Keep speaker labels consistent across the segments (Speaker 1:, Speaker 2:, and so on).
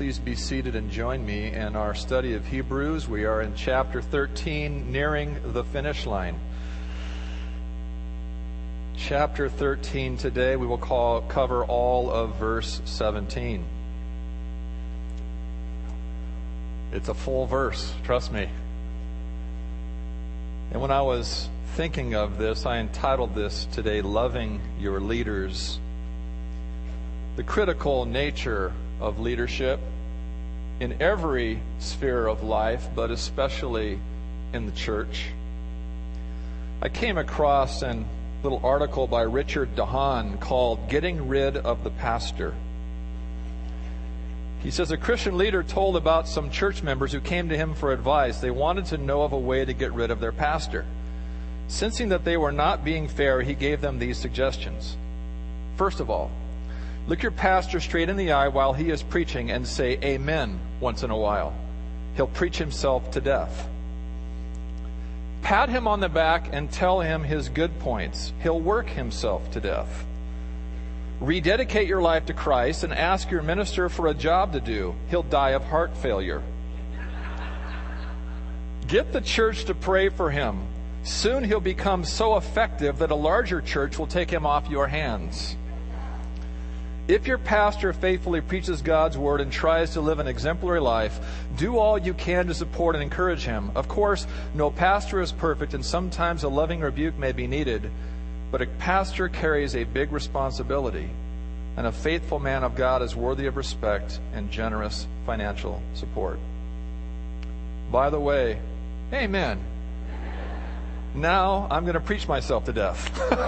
Speaker 1: please be seated and join me in our study of Hebrews. We are in chapter 13, nearing the finish line. Chapter 13 today, we will cover all of verse 17. It's a full verse, trust me. And when I was thinking of this, I entitled this today, Loving Your Leaders. The critical nature of leadership in every sphere of life, but especially in the church. I came across a little article by Richard DeHaan called Getting Rid of the Pastor. He says a Christian leader told about some church members who came to him for advice. They wanted to know of a way to get rid of their pastor. Sensing that they were not being fair, he gave them these suggestions. First of all, look your pastor straight in the eye while he is preaching and say amen once in a while. He'll preach himself to death. Pat him on the back and tell him his good points. He'll work himself to death. Rededicate your life to Christ and ask your minister for a job to do. He'll die of heart failure. Get the church to pray for him. Soon he'll become so effective that a larger church will take him off your hands. If your pastor faithfully preaches God's word and tries to live an exemplary life, do all you can to support and encourage him. Of course, no pastor is perfect, and sometimes a loving rebuke may be needed, but a pastor carries a big responsibility, and a faithful man of God is worthy of respect and generous financial support. By the way, amen. Now I'm going to preach myself to death.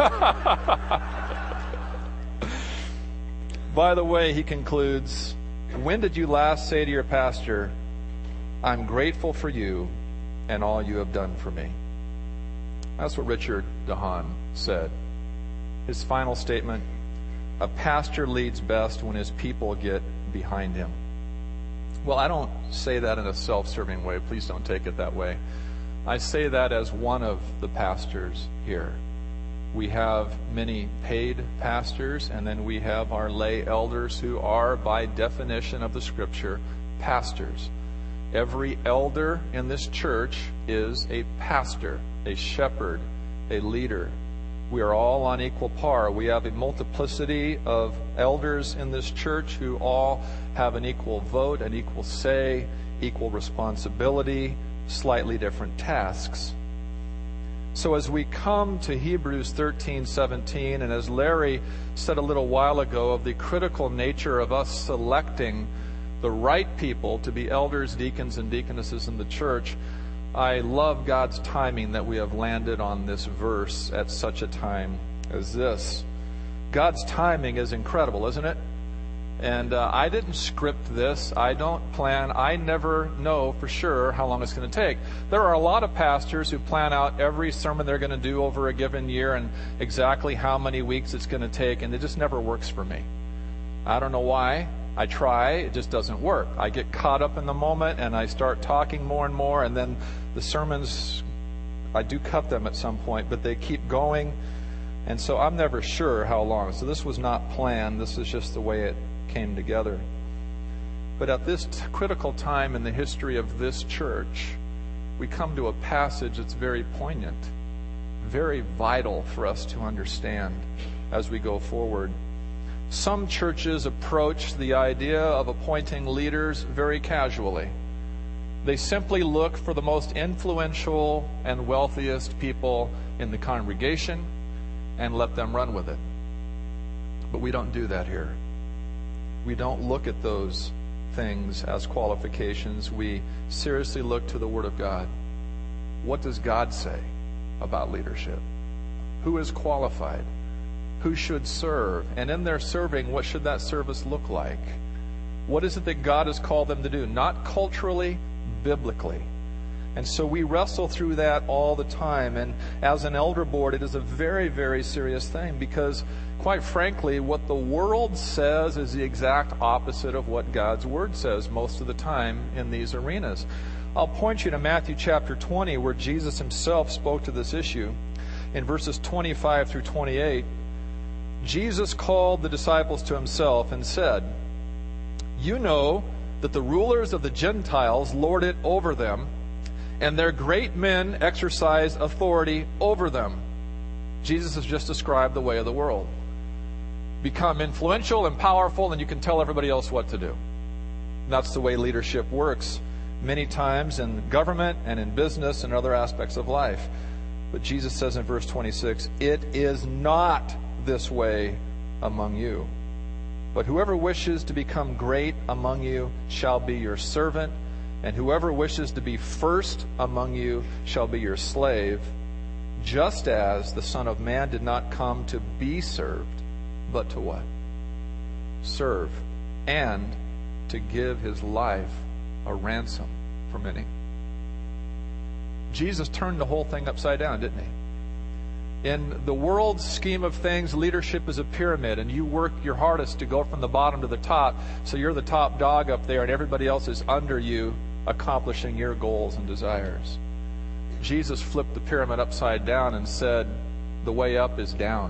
Speaker 1: By the way, he concludes, when did you last say to your pastor, I'm grateful for you and all you have done for me? That's what Richard DeHaan said. His final statement, a pastor leads best when his people get behind him. Well, I don't say that in a self-serving way. Please don't take it that way. I say that as one of the pastors here. We have many paid pastors, and then we have our lay elders who are, by definition of the Scripture, pastors. Every elder in this church is a pastor, a shepherd, a leader. We are all on equal par. We have a multiplicity of elders in this church who all have an equal vote, an equal say, equal responsibility, slightly different tasks. So as we come to Hebrews 13:17, and as Larry said a little while ago of the critical nature of us selecting the right people to be elders, deacons, and deaconesses in the church, I love God's timing that we have landed on this verse at such a time as this. God's timing is incredible, isn't it? And I didn't script this. I never know for sure how long it's going to take. There are a lot of pastors who plan out every sermon they're going to do over a given year and exactly how many weeks it's going to take, and it just never works for me. I don't know why. I try. It just doesn't work. I get caught up in the moment, and I start talking more and more, and then the sermons, I do cut them at some point, but they keep going, and so I'm never sure how long. So this was not planned. This is just the way it came together. But at this critical time in the history of this church, we come to a passage that's very poignant, very vital for us to understand as we go forward. Some churches approach the idea of appointing leaders very casually. They simply look for the most influential and wealthiest people in the congregation and let them run with it. But we don't do that here. We don't look at those things as qualifications. We seriously look to the Word of God. What does God say about leadership? Who is qualified? Who should serve? And in their serving, what should that service look like? What is it that God has called them to do? Not culturally, biblically. And so we wrestle through that all the time. And as an elder board, it is a very, very serious thing because, quite frankly, what the world says is the exact opposite of what God's Word says most of the time in these arenas. I'll point you to Matthew chapter 20, where Jesus himself spoke to this issue. In verses 25 through 28, Jesus called the disciples to himself and said, "You know that the rulers of the Gentiles lord it over them, and their great men exercise authority over them. Jesus has just described the way of the world. Become influential and powerful, and you can tell everybody else what to do. And that's the way leadership works many times in government and in business and other aspects of life. But Jesus says in verse 26, "It is not this way among you. But whoever wishes to become great among you shall be your servant, and whoever wishes to be first among you shall be your slave, just as the Son of Man did not come to be served, but to" what? Serve, and to give his life a ransom for many. Jesus turned the whole thing upside down, didn't he? In the world's scheme of things, leadership is a pyramid, and you work your hardest to go from the bottom to the top, so you're the top dog up there, and everybody else is under you, accomplishing your goals and desires. Jesus flipped the pyramid upside down and said, the way up is down.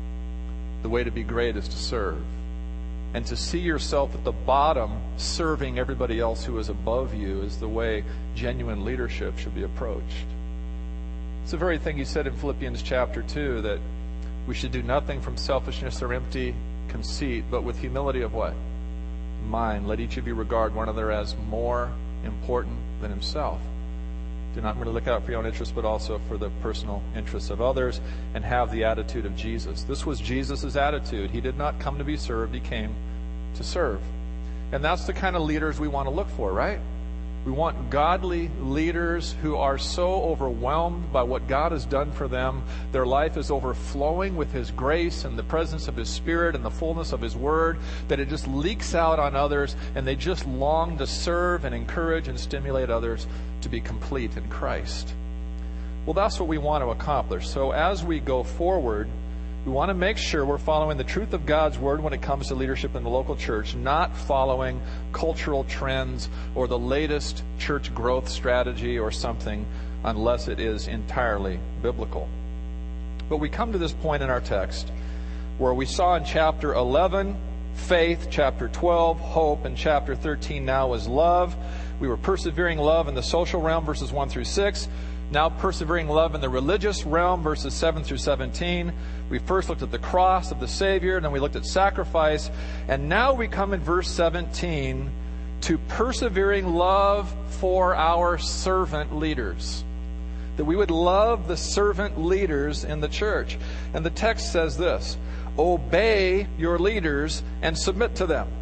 Speaker 1: The way to be great is to serve. And to see yourself at the bottom serving everybody else who is above you is the way genuine leadership should be approached. It's the very thing he said in Philippians chapter 2, that we should do nothing from selfishness or empty conceit, but with humility of what? Mind. Let each of you regard one another as more important than himself. Do not merely look out for your own interests, but also for the personal interests of others, and have the attitude of Jesus. This was Jesus' attitude. He did not come to be served. He came to serve. And that's the kind of leaders we want to look for, right? We want godly leaders who are so overwhelmed by what God has done for them. Their life is overflowing with His grace and the presence of His Spirit and the fullness of His Word, that it just leaks out on others, and they just long to serve and encourage and stimulate others to be complete in Christ. Well, that's what we want to accomplish. So as we go forward, we want to make sure we're following the truth of God's Word when it comes to leadership in the local church, not following cultural trends or the latest church growth strategy or something, unless it is entirely biblical. But we come to this point in our text where we saw in chapter 11, faith, chapter 12, hope, and chapter 13 now is love. We were persevering love in the social realm, verses 1 through 6. Now persevering love in the religious realm, verses 7 through 17. We first looked at the cross of the Savior, and then we looked at sacrifice. And now we come in verse 17 to persevering love for our servant leaders. That we would love the servant leaders in the church. And the text says this: obey your leaders and submit to them.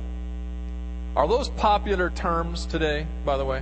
Speaker 1: Are those popular terms today, by the way?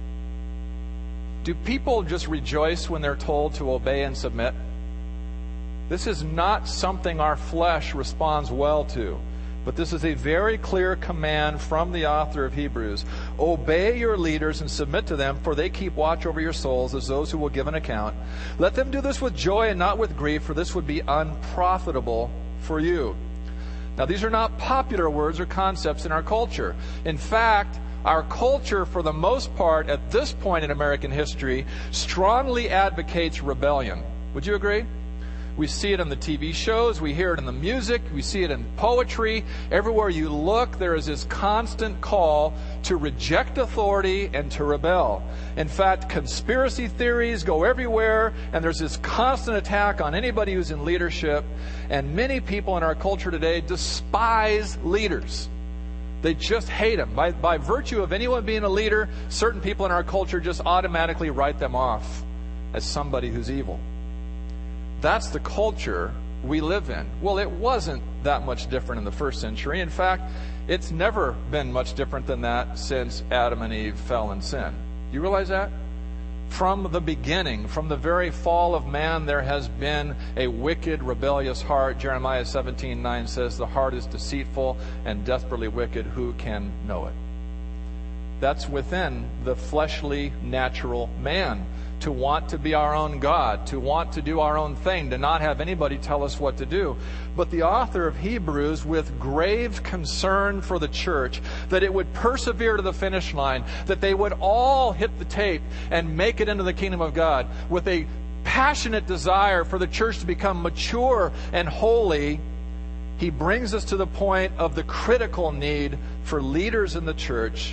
Speaker 1: Do people just rejoice when they're told to obey and submit? This is not something our flesh responds well to, but this is a very clear command from the author of Hebrews. Obey your leaders and submit to them, for they keep watch over your souls as those who will give an account. Let them do this with joy and not with grief, for this would be unprofitable for you. Now, these are not popular words or concepts in our culture. In fact, our culture, for the most part, at this point in American history, strongly advocates rebellion. Would you agree? We see it in the TV shows, we hear it in the music, we see it in poetry. Everywhere you look, there is this constant call to reject authority and to rebel. In fact, conspiracy theories go everywhere, and there's this constant attack on anybody who's in leadership. And many people in our culture today despise leaders. They just hate them. By virtue of anyone being a leader, certain people in our culture just automatically write them off as somebody who's evil. That's the culture we live in. Well, it wasn't that much different in the first century. In fact, it's never been much different than that since Adam and Eve fell in sin. Do you realize that? From the beginning, from the very fall of man, there has been a wicked, rebellious heart. Jeremiah 17:9 says, the heart is deceitful and desperately wicked. Who can know it? That's within the fleshly, natural man. To want to be our own God, to want to do our own thing, to not have anybody tell us what to do. But the author of Hebrews, with grave concern for the church, that it would persevere to the finish line, that they would all hit the tape and make it into the kingdom of God, with a passionate desire for the church to become mature and holy, he brings us to the point of the critical need for leaders in the church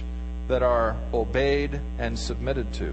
Speaker 1: that are obeyed and submitted to.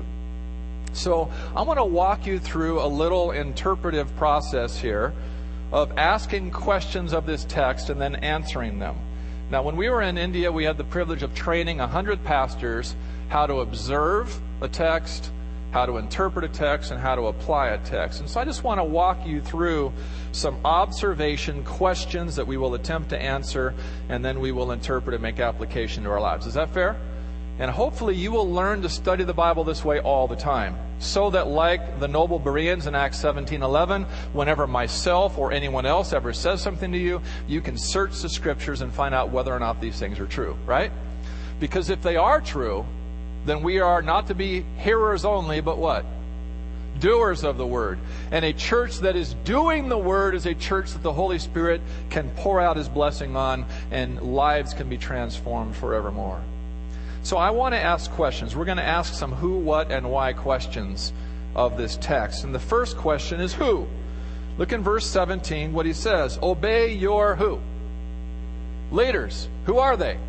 Speaker 1: So I want to walk you through a little interpretive process here of asking questions of this text and then answering them. Now, when we were in India, we had the privilege of training 100 pastors how to observe a text, how to interpret a text, and how to apply a text. And so I just want to walk you through some observation questions that we will attempt to answer, and then we will interpret and make application to our lives. Is that fair? And hopefully you will learn to study the Bible this way all the time, so that like the noble Bereans in Acts 17:11, whenever myself or anyone else ever says something to you, you can search the Scriptures and find out whether or not these things are true, right? Because if they are true, then we are not to be hearers only, but what? Doers of the Word. And a church that is doing the Word is a church that the Holy Spirit can pour out His blessing on, and lives can be transformed forevermore. So I want to ask questions. We're going to ask some who, what, and why questions of this text. And the first question is who? Look in verse 17 what he says. Obey your who? Leaders. Who are they?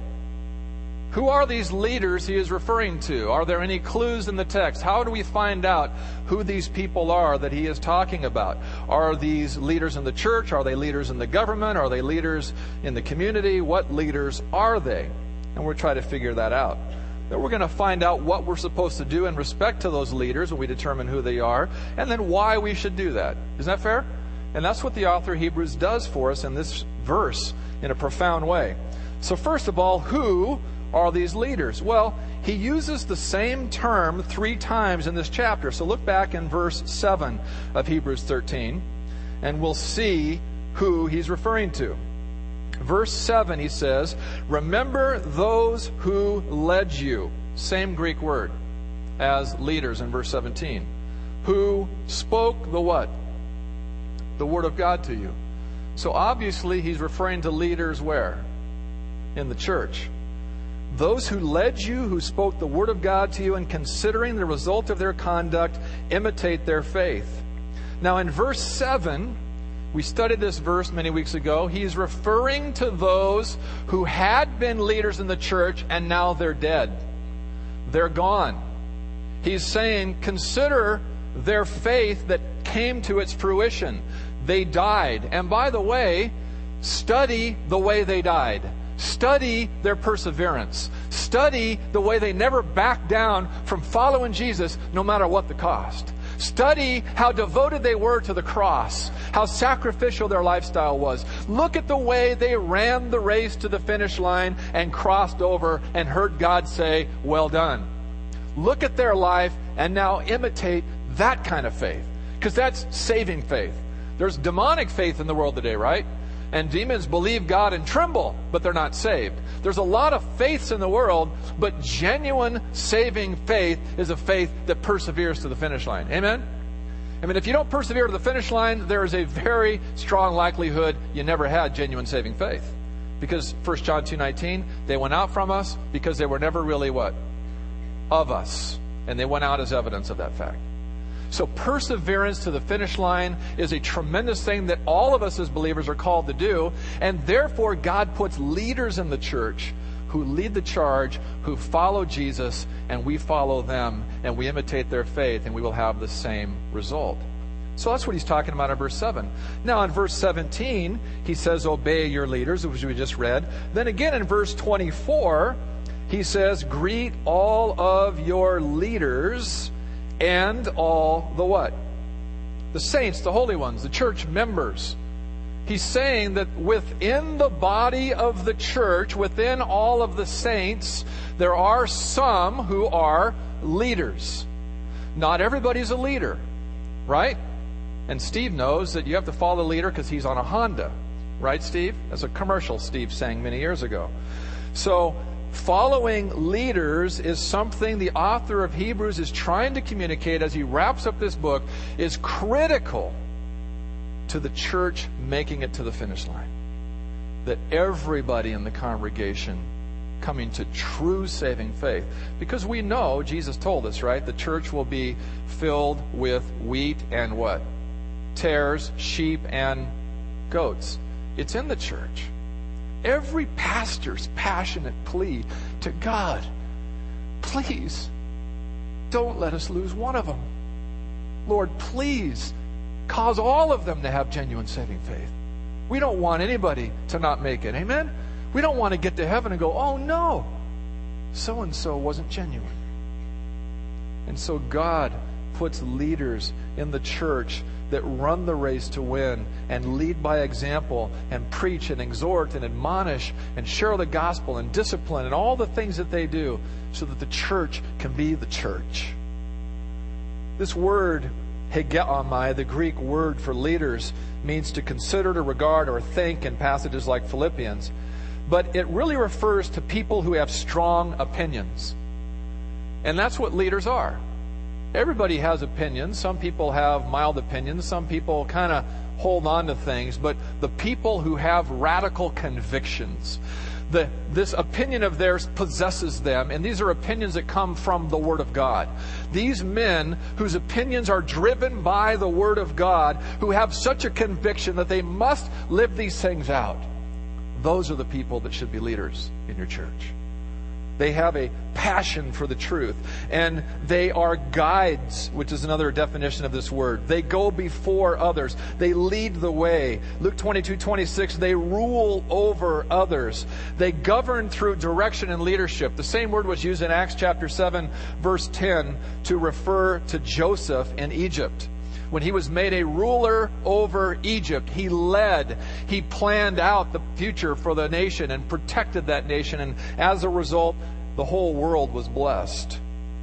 Speaker 1: Who are these leaders he is referring to? Are there any clues in the text? How do we find out who these people are that he is talking about? Are these leaders in the church? Are they leaders in the government? Are they leaders in the community? What leaders are they? And we'll try to figure that out. Then we're going to find out what we're supposed to do in respect to those leaders when we determine who they are, and then why we should do that. Isn't that fair? And that's what the author of Hebrews does for us in this verse in a profound way. So first of all, who are these leaders? Well, he uses the same term 3 times in this chapter. So look back in verse 7 of Hebrews 13, and we'll see who he's referring to. Verse 7, he says, remember those who led you. Same Greek word as leaders in verse 17. Who spoke the what? The Word of God to you. So obviously he's referring to leaders where? In the church. Those who led you, who spoke the Word of God to you, and considering the result of their conduct, imitate their faith. Now in verse 7, we studied this verse many weeks ago. He's referring to those who had been leaders in the church and now they're dead. They're gone. He's saying, consider their faith that came to its fruition. They died. And by the way, study the way they died. Study their perseverance. Study the way they never backed down from following Jesus no matter what the cost. Study how devoted they were to the cross, how sacrificial their lifestyle was. Look at the way they ran the race to the finish line and crossed over and heard God say, well done. Look at their life and now imitate that kind of faith, because that's saving faith. There's demonic faith in the world today, right? And demons believe God and tremble, but they're not saved. There's a lot of faiths in the world, but genuine saving faith is a faith that perseveres to the finish line. Amen? I mean, if you don't persevere to the finish line, there is a very strong likelihood you never had genuine saving faith. Because 1 John 2:19, they went out from us because they were never really what? Of us. And they went out as evidence of that fact. So perseverance to the finish line is a tremendous thing that all of us as believers are called to do. And therefore, God puts leaders in the church who lead the charge, who follow Jesus, and we follow them, and we imitate their faith, and we will have the same result. So that's what he's talking about in verse 7. Now in verse 17, he says, obey your leaders, which we just read. Then again in verse 24, he says, greet all of your leaders and all the what? The saints, the holy ones, the church members. He's saying that within the body of the church, within all of the saints, there are some who are leaders. Not everybody's a leader, right? And Steve knows that you have to follow the leader because he's on a Honda. Right, Steve? That's a commercial Steve sang many years ago. So following leaders is something the author of Hebrews is trying to communicate as he wraps up this book, is critical to the church making it to the finish line. That everybody in the congregation coming to true saving faith. Because we know, Jesus told us, right, the church will be filled with wheat and what? Tares, sheep, and goats. It's in the church. Every pastor's passionate plea to God please don't let us lose one of them. Lord, please cause all of them to have genuine saving faith. We don't want anybody to not make it. Amen? We don't want to get to heaven and go, oh no, so-and-so wasn't genuine. And so God puts leaders in the church that run the race to win and lead by example and preach and exhort and admonish and share the gospel and discipline and all the things that they do so that the church can be the church. This word, hegeomai, the Greek word for leaders, means to consider, to regard, or think in passages like Philippians. But it really refers to people who have strong opinions. And that's what leaders are. Everybody has opinions. Some people have mild opinions. Some people kind of hold on to things. But the people who have radical convictions, this opinion of theirs possesses them. And these are opinions that come from the Word of God. These men whose opinions are driven by the Word of God, who have such a conviction that they must live these things out, those are the people that should be leaders in your church. They have a passion for the truth. And they are guides, which is another definition of this word. They go before others. They lead the way. Luke 22:26, they rule over others. They govern through direction and leadership. The same word was used in Acts chapter 7, verse 10, to refer to Joseph in Egypt. When he was made a ruler over Egypt, he led, he planned out the future for the nation and protected that nation. And as a result, the whole world was blessed.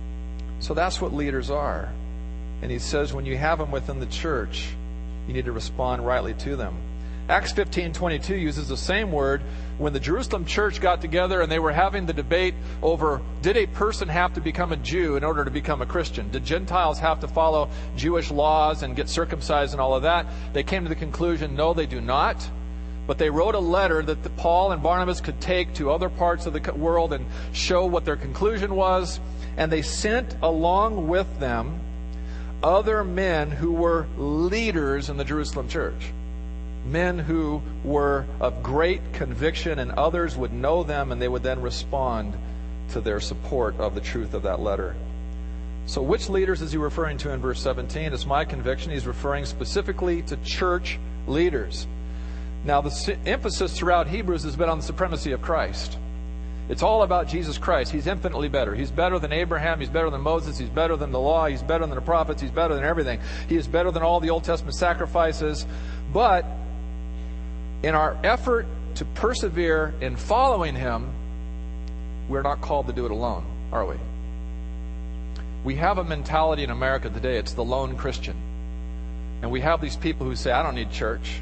Speaker 1: So that's what leaders are. And he says when you have them within the church, you need to respond rightly to them. Acts 15:22 uses the same word when the Jerusalem church got together and they were having the debate over, did a person have to become a Jew in order to become a Christian? Did Gentiles have to follow Jewish laws and get circumcised and all of that? They came to the conclusion, no, they do not. But they wrote a letter that Paul and Barnabas could take to other parts of the world and show what their conclusion was. And they sent along with them other men who were leaders in the Jerusalem church. Men who were of great conviction, and others would know them, and they would then respond to their support of the truth of that letter. So which leaders is he referring to in verse 17? It's my conviction he's referring specifically to church leaders. Now, the emphasis throughout Hebrews has been on the supremacy of Christ. It's all about Jesus Christ. He's infinitely better. He's better than Abraham. He's better than Moses. He's better than the law. He's better than the prophets. He's better than everything. He is better than all the Old Testament sacrifices. But in our effort to persevere in following Him, we're not called to do it alone, are we? We have a mentality in America today. It's the lone Christian. And we have these people who say, I don't need church.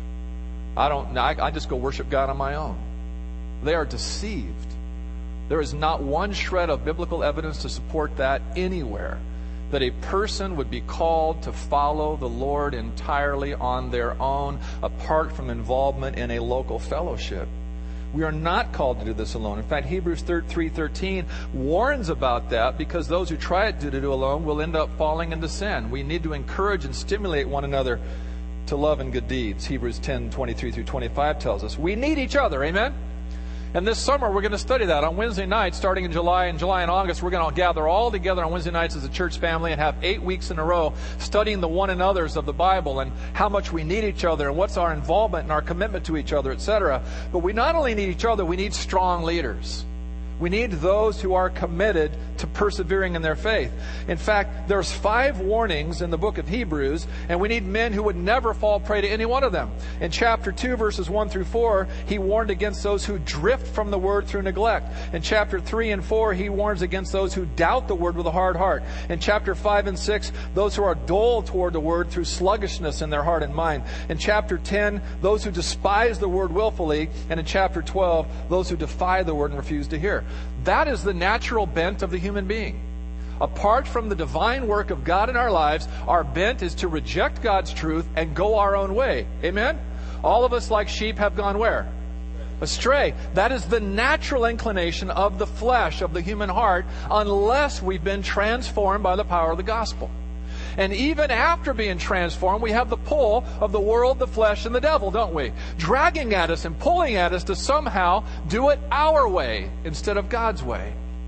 Speaker 1: I just go worship God on my own. They are deceived. There is not one shred of biblical evidence to support that anywhere, that a person would be called to follow the Lord entirely on their own, apart from involvement in a local fellowship. We are not called to do this alone. In fact, Hebrews 3:13 warns about that, because those who try to do it alone will end up falling into sin. We need to encourage and stimulate one another to love and good deeds. Hebrews 10:23-25 tells us we need each other. Amen? And this summer we're going to study that on Wednesday nights, starting in July and August. We're going to gather all together on Wednesday nights as a church family and have 8 weeks in a row studying the one another's of the Bible and how much we need each other and what's our involvement and our commitment to each other, etc. But we not only need each other, we need strong leaders. We need those who are committed to persevering in their faith. In fact, there's 5 warnings in the book of Hebrews, and we need men who would never fall prey to any one of them. In chapter 2, verses 1-4, he warned against those who drift from the word through neglect. In chapter 3 and 4, he warns against those who doubt the word with a hard heart. In chapter 5 and 6, those who are dull toward the word through sluggishness in their heart and mind. In chapter 10, those who despise the word willfully. And in chapter 12, those who defy the word and refuse to hear. That is the natural bent of the human being. Apart from the divine work of God in our lives, our bent is to reject God's truth and go our own way. Amen? All of us, like sheep, have gone where? Astray. That is the natural inclination of the flesh, of the human heart, unless we've been transformed by the power of the gospel. And even after being transformed, we have the pull of the world, the flesh, and the devil, don't we? Dragging at us and pulling at us to somehow do it our way instead of God's way.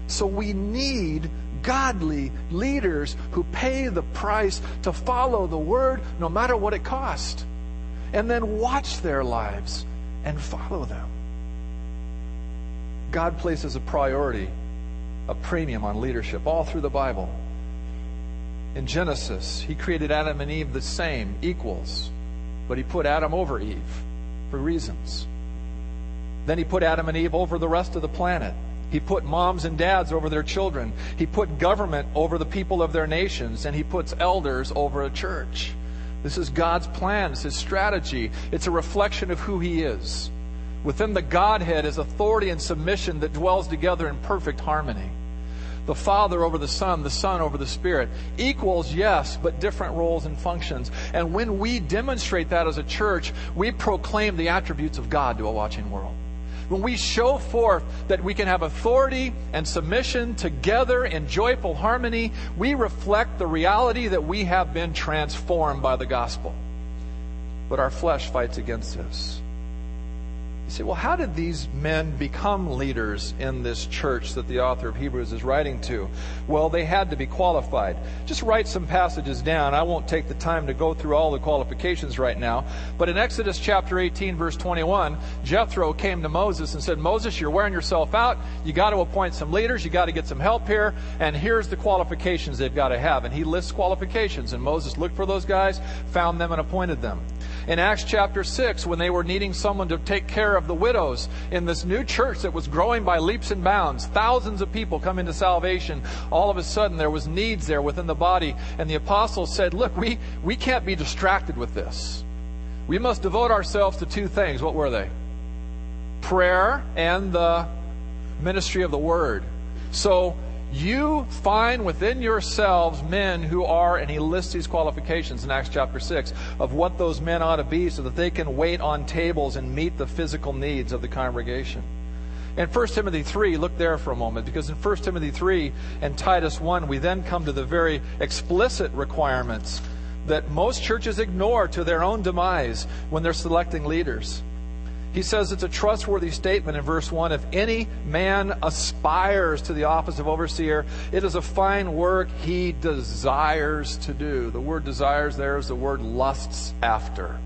Speaker 1: So we need godly leaders who pay the price to follow the Word no matter what it costs. And then watch their lives and follow them. God places a priority, a premium on leadership all through the Bible. In Genesis, He created Adam and Eve the same, equals. But He put Adam over Eve for reasons. Then He put Adam and Eve over the rest of the planet. He put moms and dads over their children. He put government over the people of their nations. And He puts elders over a church. This is God's plan. It's His strategy. It's a reflection of who He is. Within the Godhead is authority and submission that dwells together in perfect harmony. The Father over the Son over the Spirit. Equals, yes, but different roles and functions. And when we demonstrate that as a church, we proclaim the attributes of God to a watching world. When we show forth that we can have authority and submission together in joyful harmony, we reflect the reality that we have been transformed by the gospel. But our flesh fights against this. You say, well, how did these men become leaders in this church that the author of Hebrews is writing to? Well, they had to be qualified. Just write some passages down. I won't take the time to go through all the qualifications right now. But in Exodus chapter 18, verse 21, Jethro came to Moses and said, Moses, you're wearing yourself out. You got to appoint some leaders. You got to get some help here. And here's the qualifications they've got to have. And he lists qualifications. And Moses looked for those guys, found them, and appointed them. In Acts chapter 6, when they were needing someone to take care of the widows in this new church that was growing by leaps and bounds, thousands of people come into salvation, all of a sudden there was needs there within the body. And the apostles said, look, we can't be distracted with this. We must devote ourselves to two things. What were they? Prayer and the ministry of the Word. So you find within yourselves men who are, and he lists these qualifications in Acts chapter 6, of what those men ought to be so that they can wait on tables and meet the physical needs of the congregation. In 1 Timothy 3, look there for a moment, because in 1 Timothy 3 and Titus 1, we then come to the very explicit requirements that most churches ignore to their own demise when they're selecting leaders. He says it's a trustworthy statement in verse 1. If any man aspires to the office of overseer, it is a fine work he desires to do. The word desires there is the word lusts after.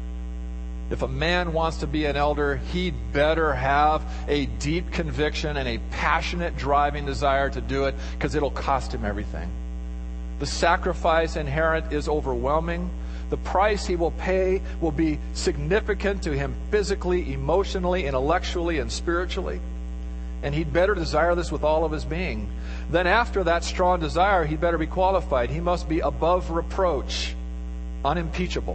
Speaker 1: If a man wants to be an elder, he'd better have a deep conviction and a passionate driving desire to do it, because it'll cost him everything. The sacrifice inherent is overwhelming. The price he will pay will be significant to him physically, emotionally, intellectually, and spiritually. And he'd better desire this with all of his being. Then after that strong desire, he'd better be qualified. He must be above reproach, unimpeachable.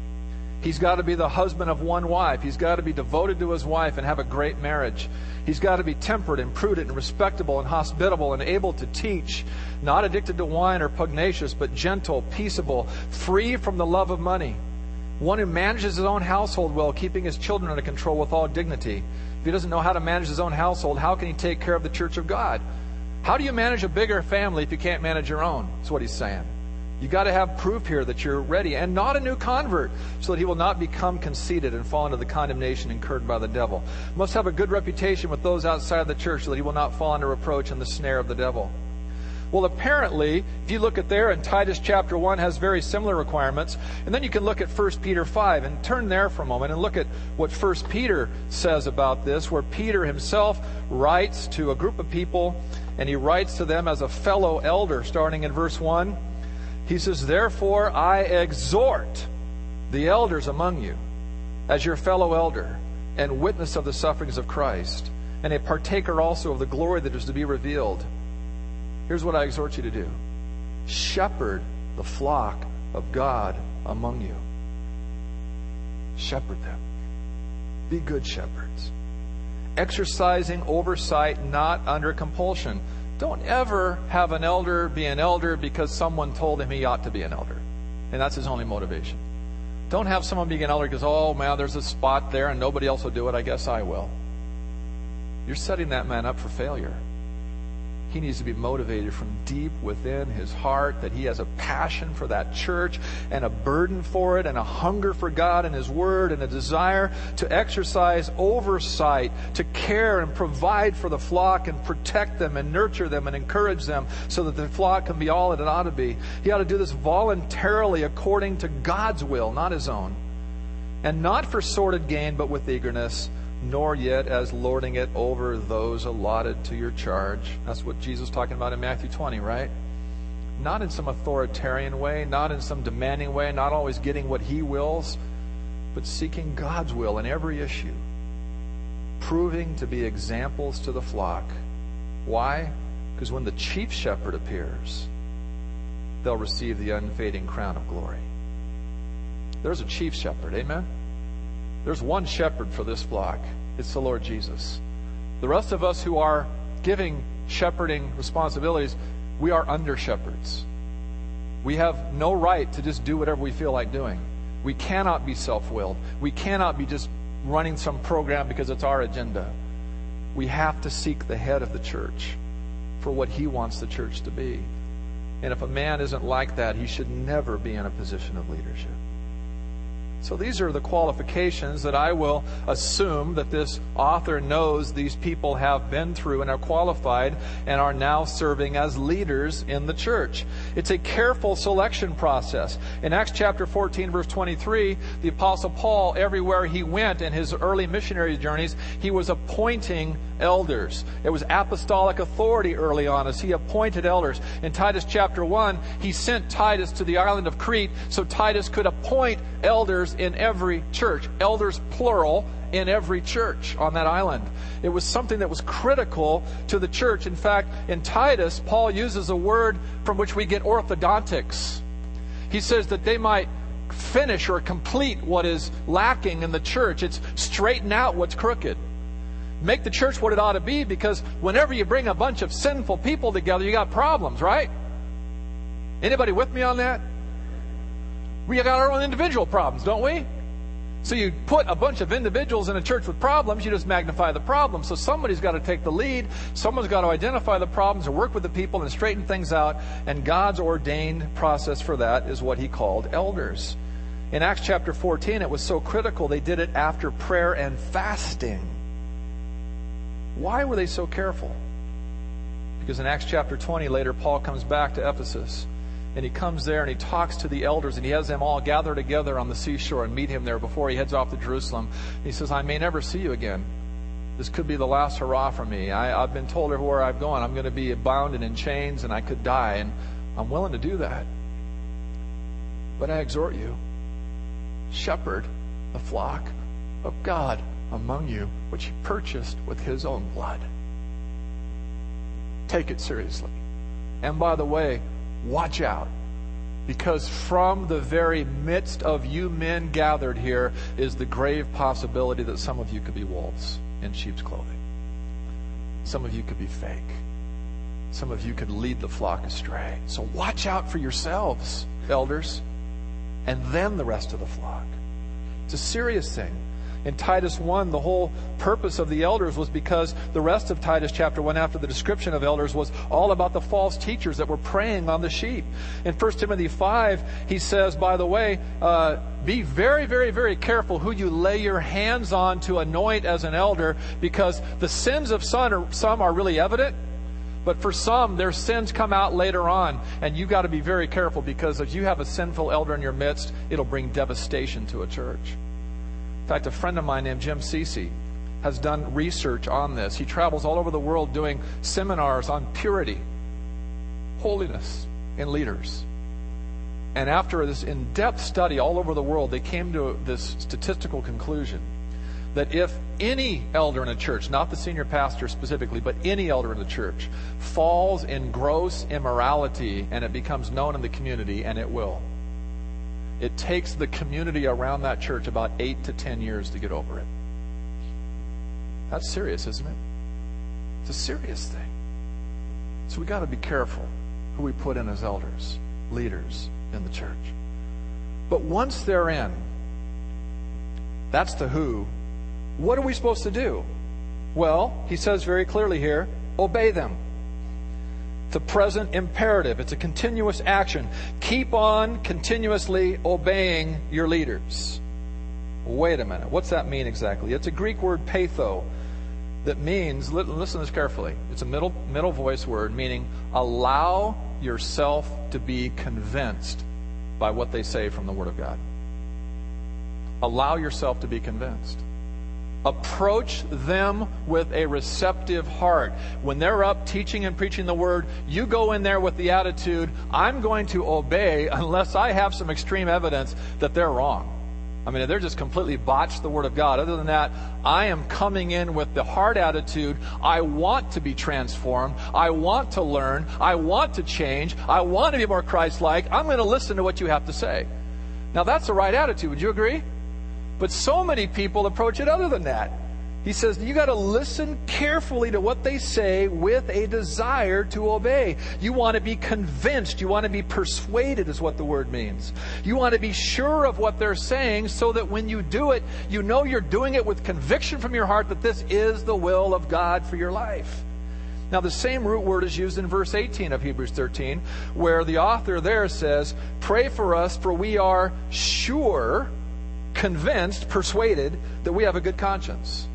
Speaker 1: He's got to be the husband of one wife. He's got to be devoted to his wife and have a great marriage. He's got to be temperate and prudent and respectable and hospitable and able to teach, not addicted to wine or pugnacious, but gentle, peaceable, free from the love of money. One who manages his own household well, keeping his children under control with all dignity. If he doesn't know how to manage his own household, how can he take care of the church of God? How do you manage a bigger family if you can't manage your own? That's what he's saying. You've got to have proof here that you're ready, and not a new convert, so that he will not become conceited and fall into the condemnation incurred by the devil. Must have a good reputation with those outside of the church, so that he will not fall under reproach and the snare of the devil. Well, apparently, if you look at there, in Titus chapter 1 has very similar requirements. And then you can look at 1 Peter 5 and turn there for a moment and look at what 1 Peter says about this, where Peter himself writes to a group of people, and he writes to them as a fellow elder, starting in verse 1. He says, therefore I exhort the elders among you as your fellow elder and witness of the sufferings of Christ, and a partaker also of the glory that is to be revealed. Here's what I exhort you to do. Shepherd the flock of God among you. Shepherd them. Be good shepherds. Exercising oversight, not under compulsion. Don't ever have an elder be an elder because someone told him he ought to be an elder. And that's his only motivation. Don't have someone be an elder because, oh man, there's a spot there and nobody else will do it. I guess I will. You're setting that man up for failure. He needs to be motivated from deep within his heart, that he has a passion for that church and a burden for it and a hunger for God and His Word and a desire to exercise oversight, to care and provide for the flock and protect them and nurture them and encourage them so that the flock can be all that it ought to be. He ought to do this voluntarily according to God's will, not his own. And not for sordid gain, but with eagerness, nor yet as lording it over those allotted to your charge. That's what Jesus was talking about in Matthew 20, right? Not in some authoritarian way, not in some demanding way, not always getting what he wills, but seeking God's will in every issue. Proving to be examples to the flock. Why? Because when the chief shepherd appears, they'll receive the unfading crown of glory. There's a chief shepherd, amen? There's one shepherd for this flock. It's the Lord Jesus. The rest of us who are giving shepherding responsibilities, we are under shepherds. We have no right to just do whatever we feel like doing. We cannot be self-willed. We cannot be just running some program because it's our agenda. We have to seek the head of the church for what he wants the church to be. And if a man isn't like that, he should never be in a position of leadership. So these are the qualifications that I will assume that this author knows these people have been through and are qualified and are now serving as leaders in the church. It's a careful selection process. In Acts chapter 14, verse 23, the Apostle Paul, everywhere he went in his early missionary journeys, he was appointing elders. It was apostolic authority early on as he appointed elders. In Titus chapter 1, he sent Titus to the island of Crete so Titus could appoint elders in every church. Elders, plural, in every church on that island. It was something that was critical to the church. In fact, in Titus, Paul uses a word from which we get orthodontics. He says that they might finish or complete what is lacking in the church. It's straighten out what's crooked. Make the church what it ought to be, because whenever you bring a bunch of sinful people together, you got problems, right? Anybody with me on that? We got our own individual problems, don't we? So you put a bunch of individuals in a church with problems, you just magnify the problem. So somebody's got to take the lead. Someone's got to identify the problems and work with the people and straighten things out. And God's ordained process for that is what he called elders. In Acts chapter 14, it was so critical they did it after prayer and fasting. Why were they so careful? Because in Acts chapter 20, later, Paul comes back to Ephesus. And he comes there and he talks to the elders and he has them all gather together on the seashore and meet him there before he heads off to Jerusalem. He says, I may never see you again. This could be the last hurrah for me. I've been told everywhere I've gone I'm going to be bound and in chains and I could die. And I'm willing to do that. But I exhort you, shepherd the flock of God among you, which he purchased with his own blood. Take it seriously. And by the way, watch out, because from the very midst of you men gathered here is the grave possibility that some of you could be wolves in sheep's clothing. Some of you could be fake. Some of you could lead the flock astray. So watch out for yourselves, elders, and then the rest of the flock. It's a serious thing. In Titus 1, the whole purpose of the elders was because the rest of Titus chapter 1, after the description of elders, was all about the false teachers that were preying on the sheep. In 1 Timothy 5, he says, by the way, be very, very, very careful who you lay your hands on to anoint as an elder, because the sins of some are really evident, but for some, their sins come out later on. And you've got to be very careful, because if you have a sinful elder in your midst, it'll bring devastation to a church. In fact, a friend of mine named Jim Cece has done research on this. He travels all over the world doing seminars on purity, holiness in leaders. And after this in-depth study all over the world, they came to this statistical conclusion that if any elder in a church, not the senior pastor specifically, but any elder in the church, falls in gross immorality and it becomes known in the community, and it will, it takes the community around that church about 8 to 10 years to get over it. That's serious, isn't it? It's a serious thing. So we got to be careful who we put in as elders, leaders in the church. But once they're in, that's the who. What are we supposed to do? Well, he says very clearly here, obey them. It's a present imperative. It's a continuous action. Keep on continuously obeying your leaders. Wait a minute. What's that mean exactly? It's a Greek word peitho that means, listen to this carefully. It's a middle voice word meaning allow yourself to be convinced by what they say from the Word of God. Allow yourself to be convinced. Approach them with a receptive heart. When they're up teaching and preaching the Word, you go in there with the attitude, I'm going to obey unless I have some extreme evidence that they're wrong. I mean, if they're just completely botched the Word of God. Other than that, I am coming in with the hard attitude. I want to be transformed. I want to learn. I want to change. I want to be more Christ-like. I'm going to listen to what you have to say. Now, that's the right attitude. Would you agree? But so many people approach it other than that. He says, you got to listen carefully to what they say with a desire to obey. You want to be convinced. You want to be persuaded is what the word means. You want to be sure of what they're saying so that when you do it, you know you're doing it with conviction from your heart that this is the will of God for your life. Now, the same root word is used in verse 18 of Hebrews 13, where the author there says, pray for us, for we are sure, convinced, persuaded that we have a good conscience.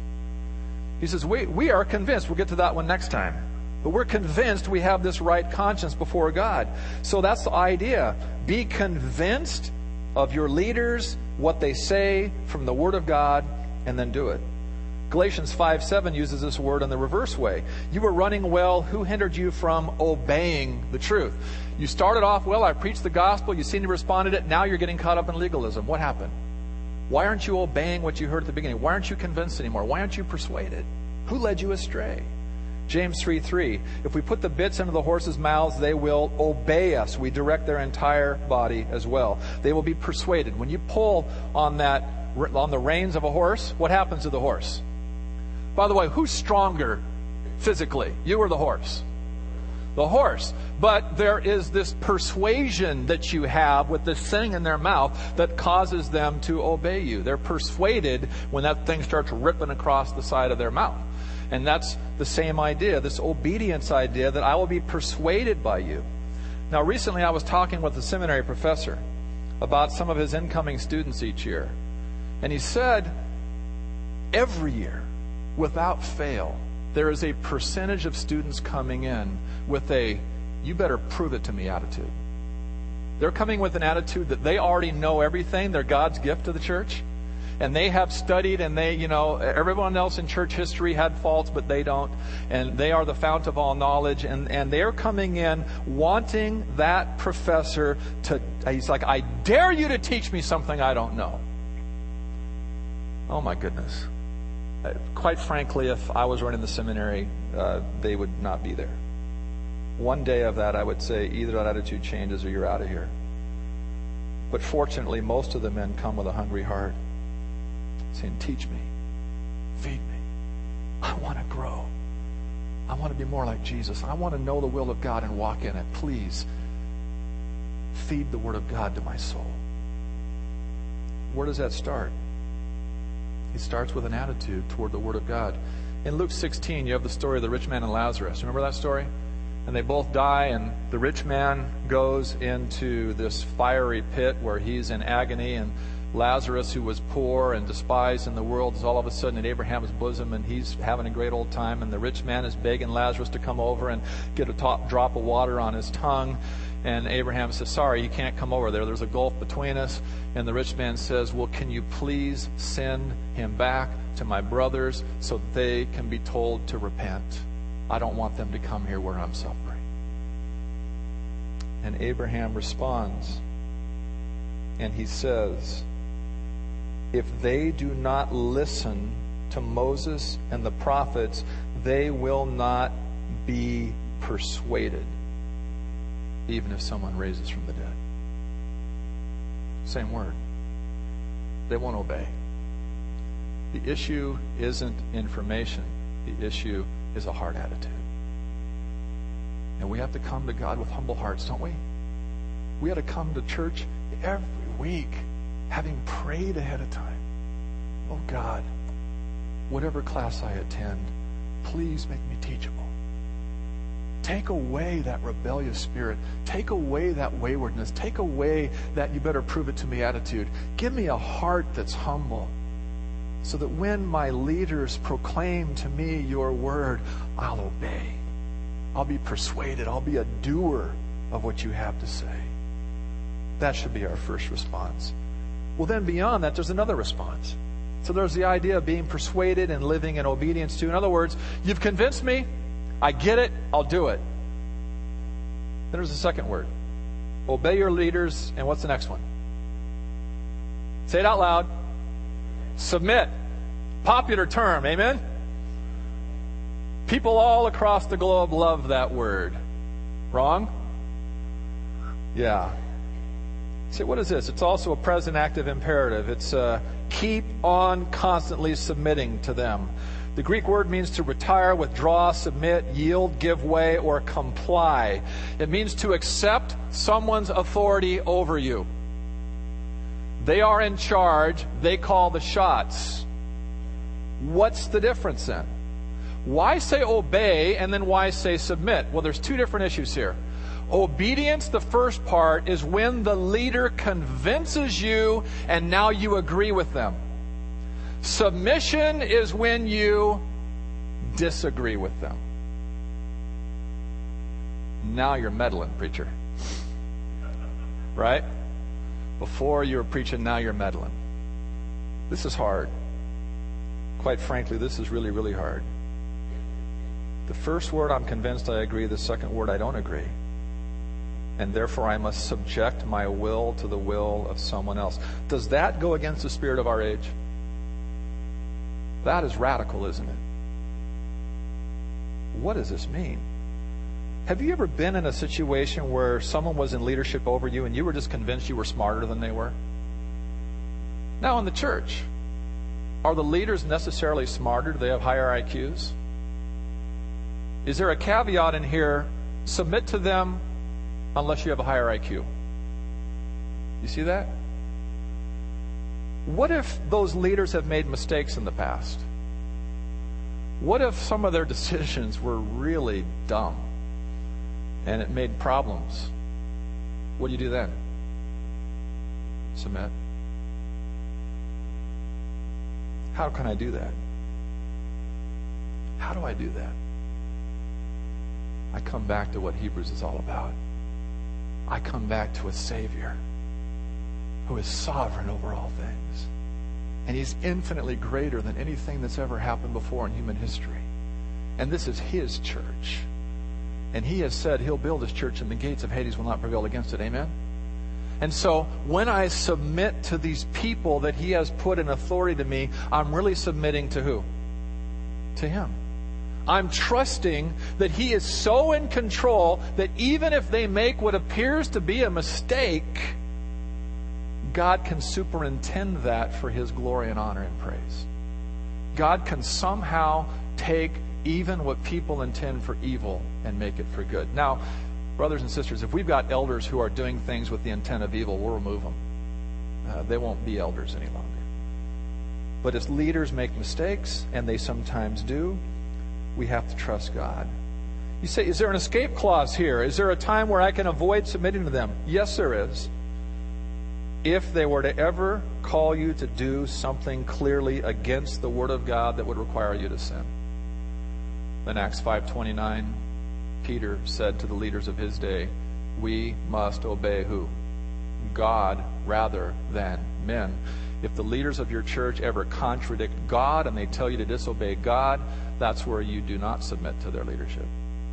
Speaker 1: He says, we are convinced. We'll get to that one next time. But we're convinced we have this right conscience before God. So that's the idea. Be convinced of your leaders, what they say from the Word of God, and then do it. Galatians 5:7 uses this word in the reverse way. You were running well. Who hindered you from obeying the truth? You started off well. I preached the gospel. You seem to respond to it. Now you're getting caught up in legalism. What happened? Why aren't you obeying what you heard at the beginning? Why aren't you convinced anymore? Why aren't you persuaded? Who led you astray? James 3:3. If we put the bits into the horses' mouths, they will obey us. We direct their entire body as well. They will be persuaded. When you pull on the reins of a horse, what happens to the horse? By the way, who's stronger physically? You or the horse? The horse. But there is this persuasion that you have with this thing in their mouth that causes them to obey you. They're persuaded when that thing starts ripping across the side of their mouth. And that's the same idea, this obedience idea that I will be persuaded by you. Now, recently I was talking with a seminary professor about some of his incoming students each year. And he said, every year, without fail, there is a percentage of students coming in with a, you better prove it to me attitude. They're coming with an attitude that they already know everything. They're God's gift to the church. And they have studied and they, everyone else in church history had faults, but they don't. And they are the fount of all knowledge. And they're coming in wanting that professor to, he's like, I dare you to teach me something I don't know. Oh my goodness. Quite frankly, if I was running the seminary, they would not be there. One day of that, I would say either that attitude changes or you're out of here. But fortunately, most of the men come with a hungry heart, saying, teach me, feed me. I want to grow. I want to be more like Jesus. I want to know the will of God and walk in it. Please, feed the Word of God to my soul. Where does that start? It starts with an attitude toward the Word of God. In Luke 16, you have the story of the rich man and Lazarus. Remember that story? And they both die, and the rich man goes into this fiery pit where he's in agony, and Lazarus, who was poor and despised in the world, is all of a sudden in Abraham's bosom, and he's having a great old time, and the rich man is begging Lazarus to come over and get a drop of water on his tongue. And Abraham says, sorry, you can't come over there. There's a gulf between us. And the rich man says, well, can you please send him back to my brothers so that they can be told to repent? I don't want them to come here where I'm suffering. And Abraham responds, and he says, if they do not listen to Moses and the prophets, they will not be persuaded, even if someone raises from the dead. Same word. They won't obey. The issue isn't information. The issue is a heart attitude. And we have to come to God with humble hearts, don't we? We have to come to church every week having prayed ahead of time. Oh God, whatever class I attend, please make me teachable. Take away that rebellious spirit. Take away that waywardness. Take away that you better prove it to me attitude. Give me a heart that's humble, so that when my leaders proclaim to me your word, I'll obey. I'll be persuaded. I'll be a doer of what you have to say. That should be our first response. Well, then beyond that, there's another response. So there's the idea of being persuaded and living in obedience to. In other words, you've convinced me. I get it. I'll do it. Then there's the second word. Obey your leaders. And what's the next one? Say it out loud. Submit. Popular term. Amen? People all across the globe love that word. Wrong? Yeah. Say, what is this? It's also a present active imperative. It's keep on constantly submitting to them. The Greek word means to retire, withdraw, submit, yield, give way, or comply. It means to accept someone's authority over you. They are in charge. They call the shots. What's the difference then? Why say obey and then why say submit? Well, there's two different issues here. Obedience, the first part, is when the leader convinces you and now you agree with them. Submission is when you disagree with them. Now you're meddling, preacher. Right? Before you were preaching, now you're meddling. This is hard. Quite frankly, this is really, really hard. The first word, I'm convinced I agree. The second word, I don't agree. And therefore I must subject my will to the will of someone else. Does that go against the spirit of our age? That is radical, isn't it? What does this mean? Have you ever been in a situation where someone was in leadership over you and you were just convinced you were smarter than they were? Now in the church, are the leaders necessarily smarter? Do they have higher IQs? Is there a caveat in here? Submit to them unless you have a higher IQ. You see that? What if those leaders have made mistakes in the past? What if some of their decisions were really dumb and it made problems? What do you do then? Submit. How can I do that? How do I do that? I come back to what Hebrews is all about. I come back to a Savior who is sovereign over all things. And He's infinitely greater than anything that's ever happened before in human history. And this is His church. And He has said He'll build His church and the gates of Hades will not prevail against it. Amen? And so when I submit to these people that He has put in authority to me, I'm really submitting to who? To Him. I'm trusting that He is so in control that even if they make what appears to be a mistake, God can superintend that for His glory and honor and praise. God can somehow take even what people intend for evil and make it for good. Now, brothers and sisters, if we've got elders who are doing things with the intent of evil, we'll remove them. They won't be elders any longer. But as leaders make mistakes, and they sometimes do, we have to trust God. You say, is there an escape clause here? Is there a time where I can avoid submitting to them? Yes, there is. If they were to ever call you to do something clearly against the Word of God that would require you to sin. In Acts 5:29, Peter said to the leaders of his day, we must obey who? God rather than men. If the leaders of your church ever contradict God and they tell you to disobey God, that's where you do not submit to their leadership.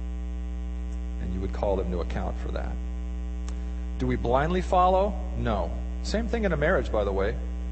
Speaker 1: And you would call them to account for that. Do we blindly follow? No. Same thing in a marriage, by the way.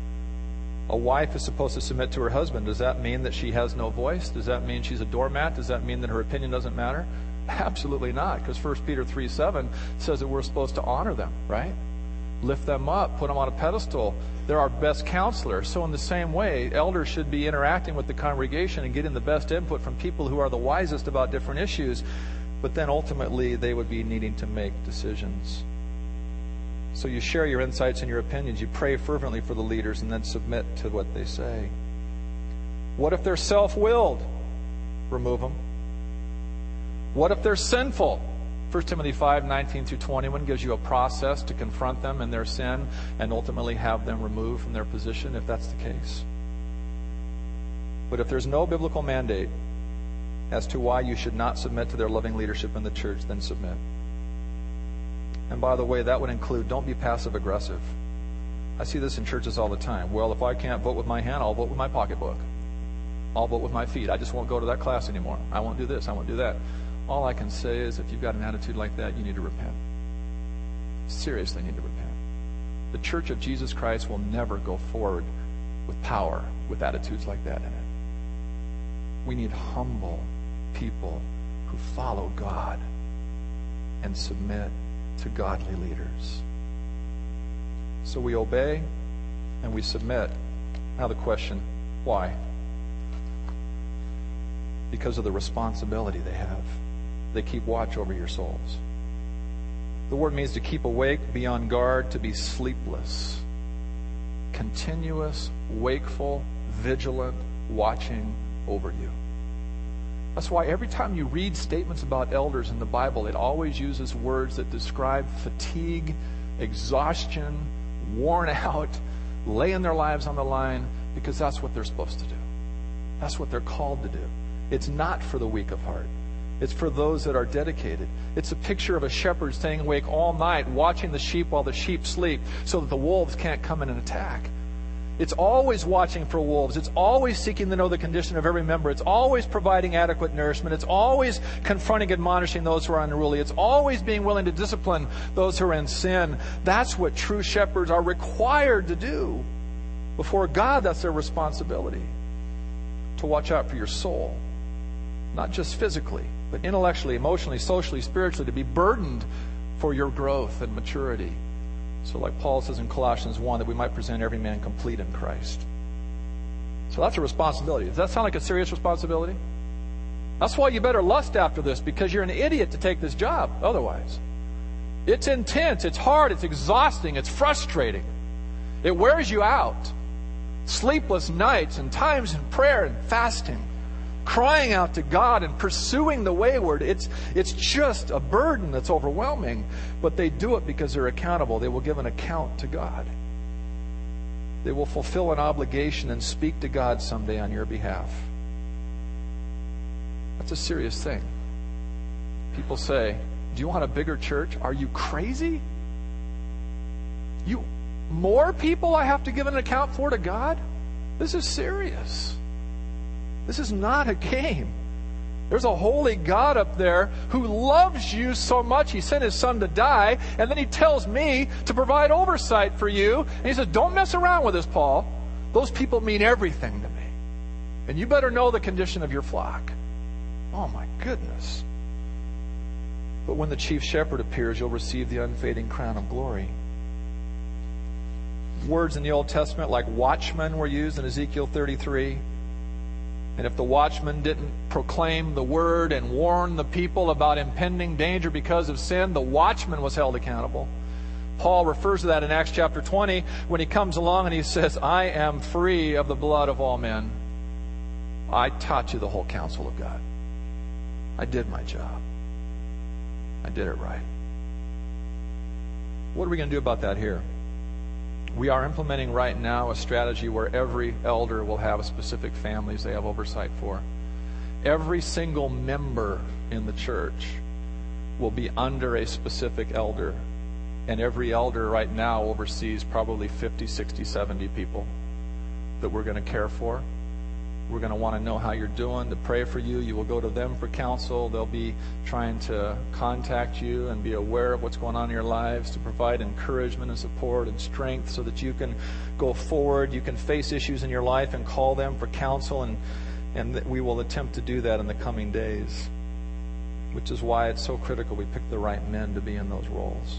Speaker 1: A wife is supposed to submit to her husband. Does that mean that she has no voice? Does that mean she's a doormat? Does that mean that her opinion doesn't matter? Absolutely not, because 1 Peter 3:7 says that we're supposed to honor them, right? Lift them up, put them on a pedestal. They're our best counselor. So in the same way, elders should be interacting with the congregation and getting the best input from people who are the wisest about different issues. But then ultimately, they would be needing to make decisions. So you share your insights and your opinions. You pray fervently for the leaders and then submit to what they say. What if they're self-willed? Remove them. What if they're sinful? 1 Timothy 5:19-21 gives you a process to confront them in their sin and ultimately have them removed from their position if that's the case. But if there's no biblical mandate as to why you should not submit to their loving leadership in the church, then submit. And by the way, that would include, don't be passive aggressive. I see this in churches all the time. Well, if I can't vote with my hand, I'll vote with my pocketbook. I'll vote with my feet. I just won't go to that class anymore. I won't do this. I won't do that. All I can say is if you've got an attitude like that, you need to repent. Seriously need to repent. The Church of Jesus Christ will never go forward with power with attitudes like that in it. We need humble people who follow God and submit to godly leaders. So we obey and we submit. Now the question, why? Because of the responsibility they have. They keep watch over your souls. The word means to keep awake, be on guard, to be sleepless. Continuous, wakeful, vigilant, watching over you. That's why every time you read statements about elders in the Bible, it always uses words that describe fatigue, exhaustion, worn out, laying their lives on the line, because that's what they're supposed to do. That's what they're called to do. It's not for the weak of heart. It's for those that are dedicated. It's a picture of a shepherd staying awake all night, watching the sheep while the sheep sleep, so that the wolves can't come in and attack. It's always watching for wolves. It's always seeking to know the condition of every member. It's always providing adequate nourishment. It's always confronting, admonishing those who are unruly. It's always being willing to discipline those who are in sin. That's what true shepherds are required to do. Before God, that's their responsibility. To watch out for your soul. Not just physically, but intellectually, emotionally, socially, spiritually, to be burdened for your growth and maturity. So like Paul says in Colossians 1, that we might present every man complete in Christ. So that's a responsibility. Does that sound like a serious responsibility? That's why you better lust after this, because you're an idiot to take this job otherwise. It's intense, it's hard, it's exhausting, it's frustrating. It wears you out. Sleepless nights and times in prayer and fasting. Crying out to God and pursuing the wayward. It's just a burden that's overwhelming. But they do it because they're accountable. They will give an account to God. They will fulfill an obligation and speak to God someday on your behalf. That's a serious thing. People say, do you want a bigger church? Are you crazy? More people I have to give an account for to God? This is serious. This is not a game. There's a holy God up there who loves you so much He sent His Son to die, and then He tells me to provide oversight for you. And He says, don't mess around with this, Paul. Those people mean everything to me. And you better know the condition of your flock. Oh my goodness. But when the chief shepherd appears, you'll receive the unfading crown of glory. Words in the Old Testament like watchman were used in Ezekiel 33. And if the watchman didn't proclaim the word and warn the people about impending danger because of sin, the watchman was held accountable. Paul refers to that in Acts chapter 20 when he comes along and he says, I am free of the blood of all men. I taught you the whole counsel of God. I did my job. I did it right. What are we going to do about that here? We are implementing right now a strategy where every elder will have specific families they have oversight for. Every single member in the church will be under a specific elder. And every elder right now oversees probably 50, 60, 70 people that we're going to care for. We're going to want to know how you're doing, to pray for you. You will go to them for counsel. They'll be trying to contact you and be aware of what's going on in your lives, to provide encouragement and support and strength so that you can go forward. You can face issues in your life and call them for counsel, and we will attempt to do that in the coming days, which is why it's so critical we pick the right men to be in those roles.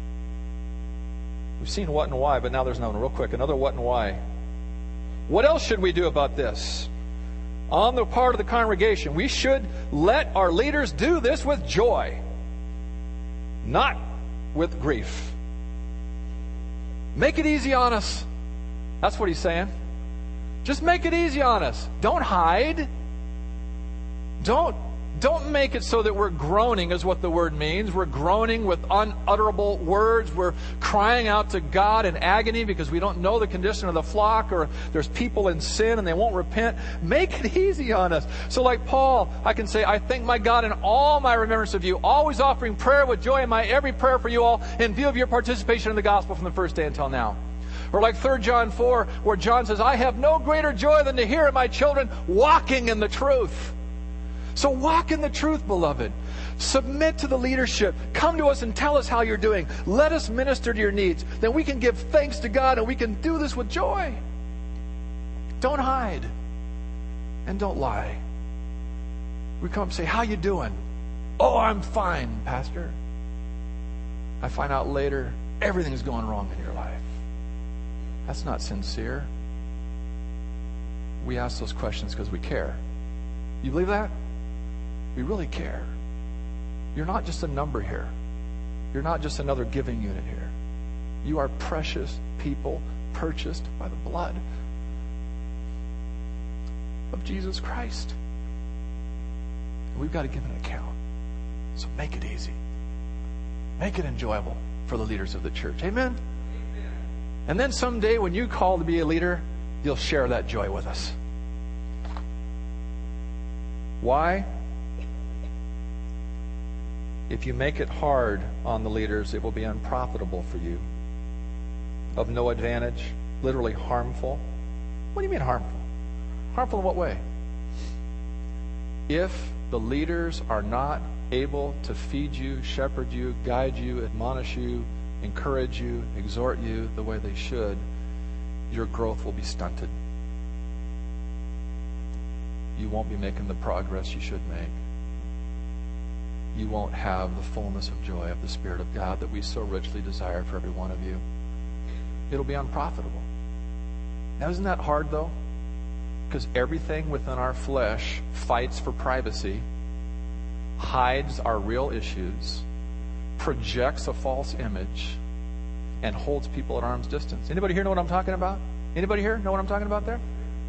Speaker 1: We've seen what and why, but now there's another one. Real quick, another what and why. What else should we do about this? On the part of the congregation, we should let our leaders do this with joy, not with grief. Make it easy on us. That's what he's saying. Just make it easy on us. Don't hide. Don't Don't make it so that we're groaning is what the word means. We're groaning with unutterable words. We're crying out to God in agony because we don't know the condition of the flock, or there's people in sin and they won't repent. Make it easy on us. So like Paul, I can say, I thank my God in all my remembrance of you, always offering prayer with joy in my every prayer for you all in view of your participation in the gospel from the first day until now. Or like 3 John 4, where John says, I have no greater joy than to hear my children walking in the truth. So walk in the truth, beloved. Submit to the leadership. Come to us and tell us how you're doing. Let us minister to your needs. Then we can give thanks to God, and we can do this with joy. Don't hide. And don't lie. We come and say, how you doing? Oh, I'm fine, Pastor. I find out later, everything's going wrong in your life. That's not sincere. We ask those questions because we care. You believe that? We really care. You're not just a number here. You're not just another giving unit here. You are precious people purchased by the blood of Jesus Christ. And we've got to give an account. So make it easy. Make it enjoyable for the leaders of the church. Amen? And then someday when you call to be a leader, you'll share that joy with us. Why? If you make it hard on the leaders, it will be unprofitable for you. Of no advantage, literally harmful. What do you mean harmful? Harmful in what way? If the leaders are not able to feed you, shepherd you, guide you, admonish you, encourage you, exhort you the way they should, your growth will be stunted. You won't be making the progress you should make. You won't have the fullness of joy of the Spirit of God that we so richly desire for every one of you. It'll be unprofitable. Now, isn't that hard, though? Because everything within our flesh fights for privacy, hides our real issues, projects a false image, and holds people at arm's distance. Anybody here know what I'm talking about? Anybody here know what I'm talking about there?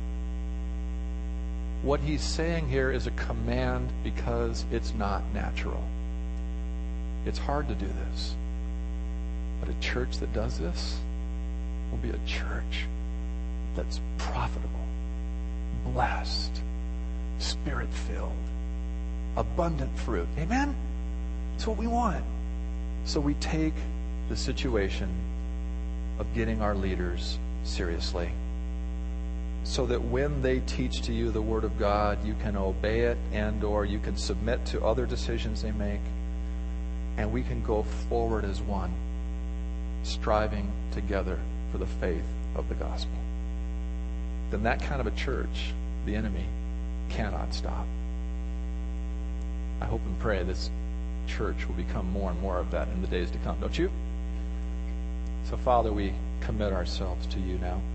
Speaker 1: What he's saying here is a command because it's not natural. It's hard to do this. But a church that does this will be a church that's profitable, blessed, Spirit-filled, abundant fruit. Amen? That's what we want. So we take the situation of getting our leaders seriously, so that when they teach to you the Word of God, you can obey it, and or you can submit to other decisions they make, and we can go forward as one, striving together for the faith of the gospel. Then that kind of a church, the enemy cannot stop. I hope and pray this church will become more and more of that in the days to come, don't you? So, Father, we commit ourselves to you now.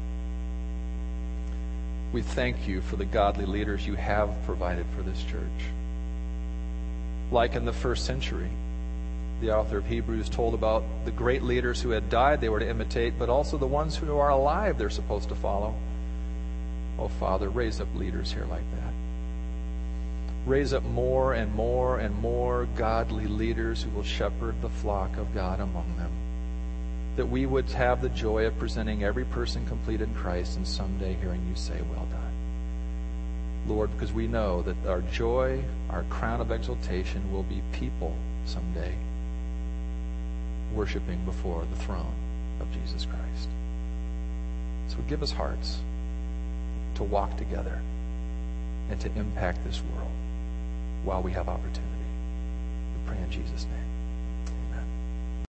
Speaker 1: We thank you for the godly leaders you have provided for this church. Like in the first century, the author of Hebrews told about the great leaders who had died they were to imitate, but also the ones who are alive they're supposed to follow. Oh, Father, raise up leaders here like that. Raise up more and more and more godly leaders who will shepherd the flock of God among them. That we would have the joy of presenting every person complete in Christ and someday hearing you say, well done. Lord, because we know that our joy, our crown of exaltation will be people someday worshiping before the throne of Jesus Christ. So give us hearts to walk together and to impact this world while we have opportunity. We pray in Jesus' name.